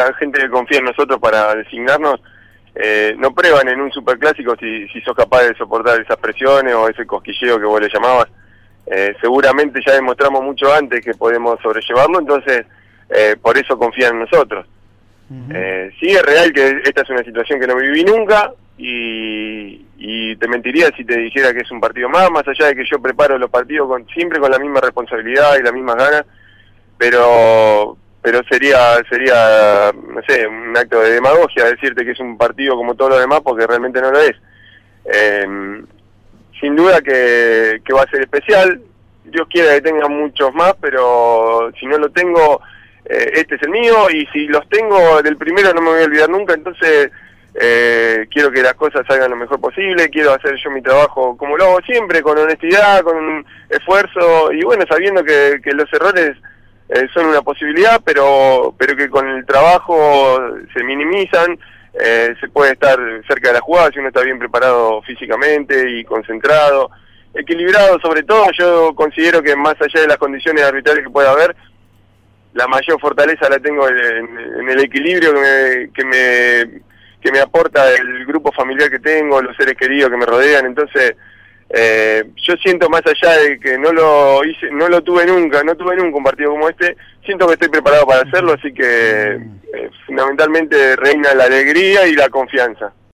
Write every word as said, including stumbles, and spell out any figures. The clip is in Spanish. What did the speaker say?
la gente que confía en nosotros para designarnos, eh, no prueban en un superclásico si, si sos capaz de soportar esas presiones o ese cosquilleo que vos le llamabas. Eh, seguramente ya demostramos mucho antes que podemos sobrellevarlo, entonces eh, por eso confían en nosotros. Uh-huh. eh, sí, es real que esta es una situación que no viví nunca y, y te mentiría si te dijera que es un partido más, más allá de que yo preparo los partidos con, siempre con la misma responsabilidad y las mismas ganas, pero pero sería, sería no sé, un acto de demagogia decirte que es un partido como todos los demás, porque realmente no lo es. Eh, sin duda que, que va a ser especial, Dios quiera que tenga muchos más, pero si no lo tengo, eh, este es el mío, y si los tengo del primero no me voy a olvidar nunca, entonces eh, quiero que las cosas salgan lo mejor posible, quiero hacer yo mi trabajo como lo hago siempre, con honestidad, con esfuerzo, y bueno, sabiendo que, que los errores Eh, son una posibilidad, pero pero que con el trabajo se minimizan, eh, se puede estar cerca de la jugada si uno está bien preparado físicamente y concentrado, equilibrado sobre todo. Yo considero que más allá de las condiciones arbitrales que pueda haber, la mayor fortaleza la tengo en, en el equilibrio que me, que me que me aporta el grupo familiar que tengo, los seres queridos que me rodean. Entonces Eh, yo siento, más allá de que no lo hice, no lo tuve nunca, no tuve nunca un partido como este, siento que estoy preparado para hacerlo, así que eh, fundamentalmente reina la alegría y la confianza.